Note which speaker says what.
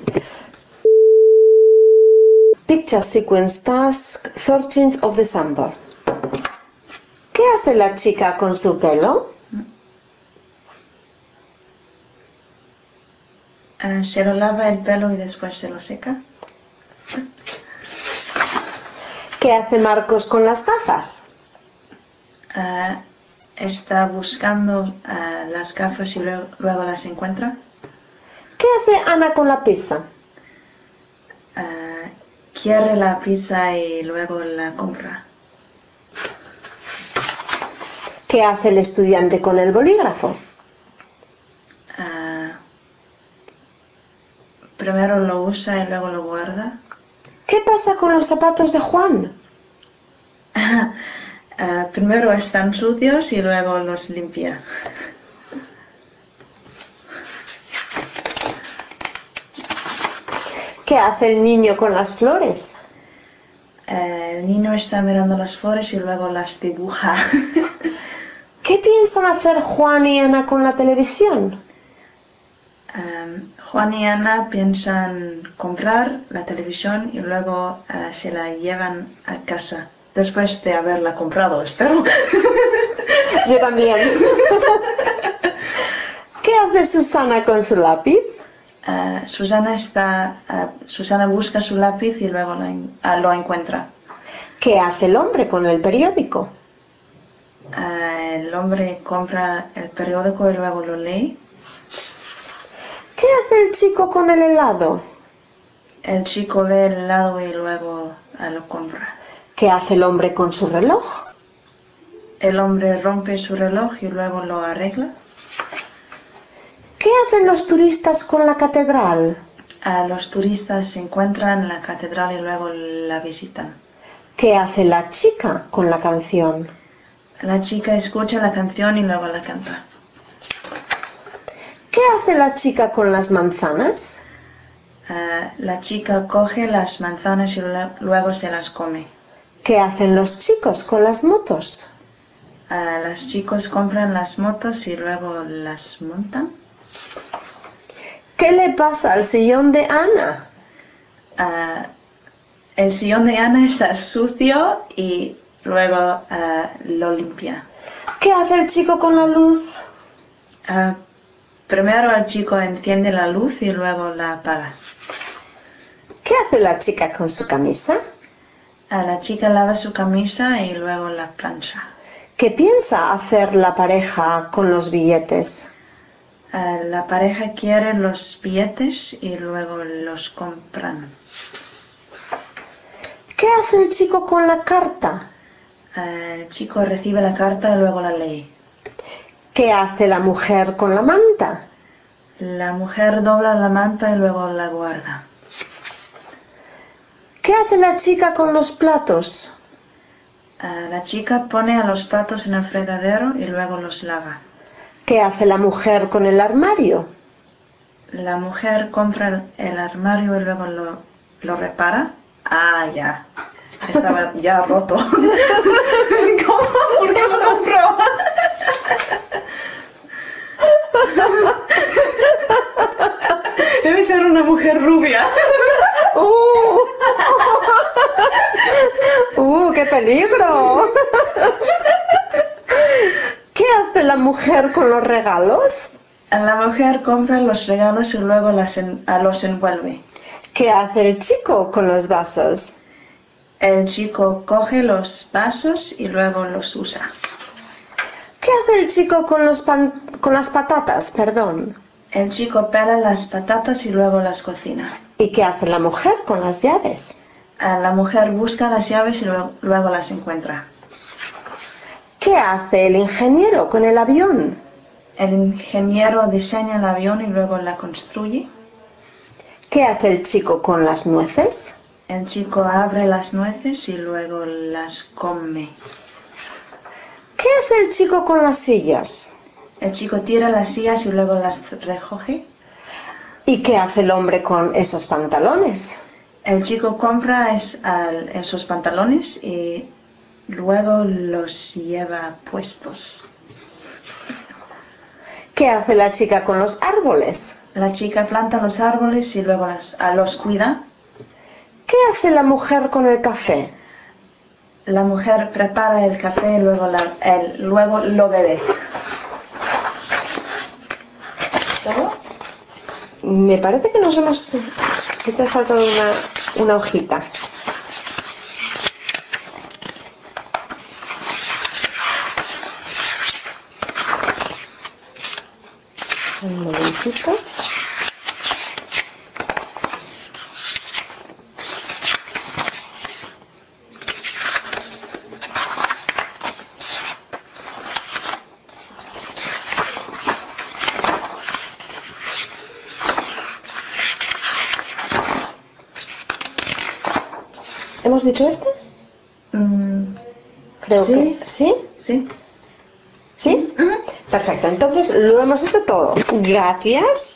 Speaker 1: Picture sequence task 13th of December. ¿Qué hace la chica con su pelo?
Speaker 2: Se lo lava el pelo y después se lo seca.
Speaker 1: ¿Qué hace Marcos con las gafas?
Speaker 2: Está buscando las gafas y luego las encuentra.
Speaker 1: ¿Qué hace Ana con la pizza?
Speaker 2: Quiere la pizza y luego la compra.
Speaker 1: ¿Qué hace el estudiante con el bolígrafo?
Speaker 2: Primero lo usa y luego lo guarda.
Speaker 1: ¿Qué pasa con los zapatos de Juan?
Speaker 2: Primero están sucios y luego los limpia.
Speaker 1: ¿Qué hace el niño con las flores?
Speaker 2: El niño está mirando las flores y luego las dibuja.
Speaker 1: ¿Qué piensan hacer Juan y Ana con la televisión?
Speaker 2: Juan y Ana piensan comprar la televisión y luego se la llevan a casa. Después de haberla comprado, espero.
Speaker 1: Yo también. ¿Qué hace Susana con su lápiz?
Speaker 2: Susana busca su lápiz y luego lo encuentra.
Speaker 1: ¿Qué hace el hombre con el periódico?
Speaker 2: El hombre compra el periódico y luego lo lee.
Speaker 1: ¿Qué hace el chico con el helado?
Speaker 2: El chico ve el helado y luego lo compra.
Speaker 1: ¿Qué hace el hombre con su reloj?
Speaker 2: El hombre rompe su reloj y luego lo arregla.
Speaker 1: ¿Qué hacen los turistas con la catedral?
Speaker 2: Los turistas se encuentran en la catedral y luego la visitan.
Speaker 1: ¿Qué hace la chica con la canción?
Speaker 2: La chica escucha la canción y luego la canta.
Speaker 1: ¿Qué hace la chica con las manzanas?
Speaker 2: La chica coge las manzanas y luego se las come.
Speaker 1: ¿Qué hacen los chicos con las motos?
Speaker 2: Los chicos compran las motos y luego las montan.
Speaker 1: ¿Qué le pasa al sillón de Ana?
Speaker 2: El sillón de Ana está sucio y luego lo limpia.
Speaker 1: ¿Qué hace el chico con la luz?
Speaker 2: Primero el chico enciende la luz y luego la apaga.
Speaker 1: ¿Qué hace la chica con su camisa?
Speaker 2: La chica lava su camisa y luego la plancha.
Speaker 1: ¿Qué piensa hacer la pareja con los billetes?
Speaker 2: La pareja quiere los billetes y luego los compran.
Speaker 1: ¿Qué hace el chico con la carta?
Speaker 2: El chico recibe la carta y luego la lee.
Speaker 1: ¿Qué hace la mujer con la manta?
Speaker 2: La mujer dobla la manta y luego la guarda.
Speaker 1: ¿Qué hace la chica con los platos?
Speaker 2: La chica pone a los platos en el fregadero y luego los lava.
Speaker 1: ¿Qué hace la mujer con el armario?
Speaker 2: La mujer compra el armario y luego lo repara. Ya. Estaba ya roto. ¿Cómo? ¿Por qué lo compró? Debe ser una mujer rubia.
Speaker 1: ¡Qué peligro! ¿Qué hace la mujer con los regalos?
Speaker 2: La mujer compra los regalos y luego los envuelve.
Speaker 1: ¿Qué hace el chico con los vasos?
Speaker 2: El chico coge los vasos y luego los usa.
Speaker 1: ¿Qué hace el chico con las patatas? Perdón.
Speaker 2: El chico pela las patatas y luego las cocina.
Speaker 1: ¿Y qué hace la mujer con las llaves?
Speaker 2: La mujer busca las llaves y luego las encuentra.
Speaker 1: ¿Qué hace el ingeniero con el avión?
Speaker 2: El ingeniero diseña el avión y luego la construye.
Speaker 1: ¿Qué hace el chico con las nueces?
Speaker 2: El chico abre las nueces y luego las come.
Speaker 1: ¿Qué hace el chico con las sillas?
Speaker 2: El chico tira las sillas y luego las recoge.
Speaker 1: ¿Y qué hace el hombre con esos pantalones?
Speaker 2: El chico compra esos pantalones y luego los lleva puestos.
Speaker 1: ¿Qué hace la chica con los árboles?
Speaker 2: La chica planta los árboles y luego los cuida.
Speaker 1: ¿Qué hace la mujer con el café?
Speaker 2: La mujer prepara el café y luego lo bebe. ¿Todo?
Speaker 1: Me parece que nos hemos... que te ha saltado una hojita. Un momentito. ¿Hemos dicho este? Creo
Speaker 2: Sí.
Speaker 1: que... ¿Sí?
Speaker 2: Sí.
Speaker 1: ¿Sí? Perfecto, entonces lo hemos hecho todo. Gracias.